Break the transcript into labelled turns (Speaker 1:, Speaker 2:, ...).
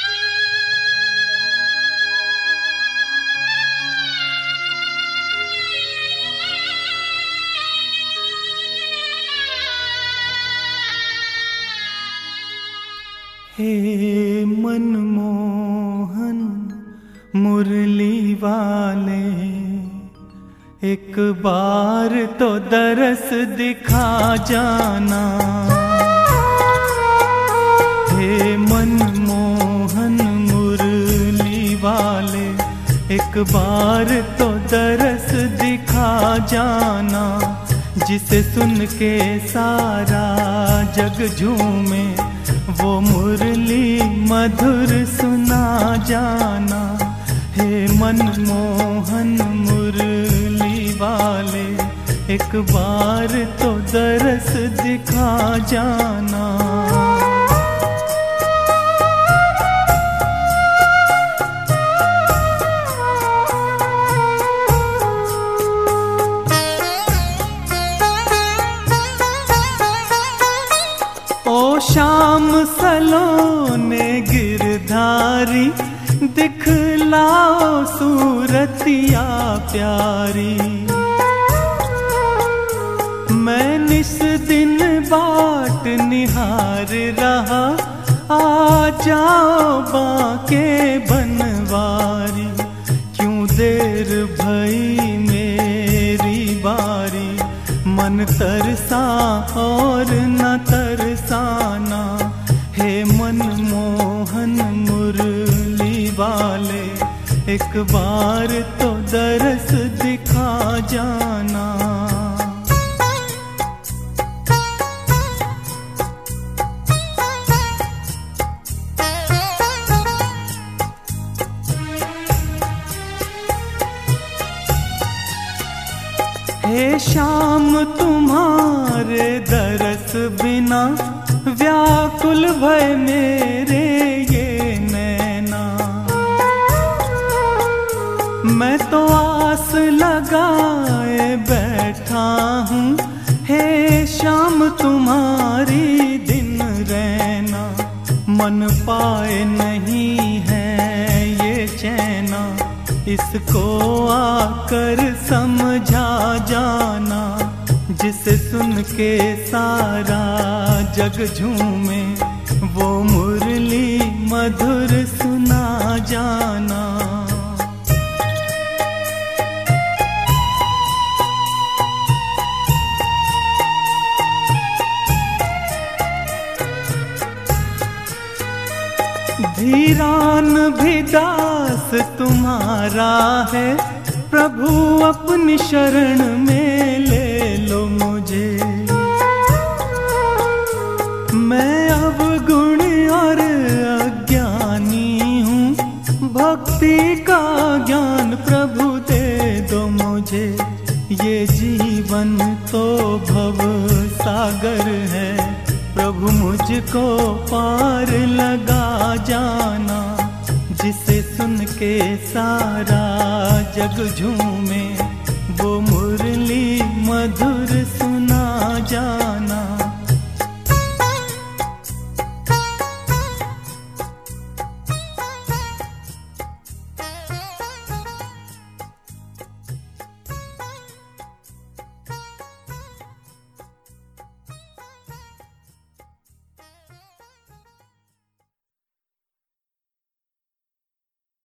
Speaker 1: हे मनमोहन मुरली वाले, एक बार तो दरस दिखा जाना। हे मनमोहन मुरली वाले, एक बार तो दरस दिखा जाना। जिसे सुन के सारा जग झूमे, वो मुरली मधुर सुना जाना। हे मनमोहन मुरली वाले, एक बार तो दरस दिखा जाना। ओ शाम सलोने गिरधारी, दिखलाओ सूरतिया प्यारी। मैं निस दिन बाट निहार रहा, आ जाओ बाके बनवारी। क्यों देर भई मेरी बारी, मन तरसा और न तरसाना। हे मनमोहन मुरली वाले, एक बार तो दरस दिखा जाना। हे शाम तुम्हारे दरस बिना, व्याकुल भय मेरे ये नैना। मैं तो आस लगाए बैठा हूँ, हे शाम तुम्हारी दिन रहना। मन पाए नहीं है ये चैना, इसको आकर समझा जाना। जिसे सुन के सारा जग झूमे, वो मुरली मधुर सुना जाना। धीरान भी दास तुम्हारा है, प्रभु अपनी शरण में ले लो मुझे। मैं अवगुण और अज्ञानी हूँ, भक्ति का ज्ञान प्रभु दे दो मुझे। ये जीवन तो भव सागर है, प्रभु मुझको पार लगा जाना। जिसे सुन के सारा जग झूमे, वो मुरली मधुर सुना जाना।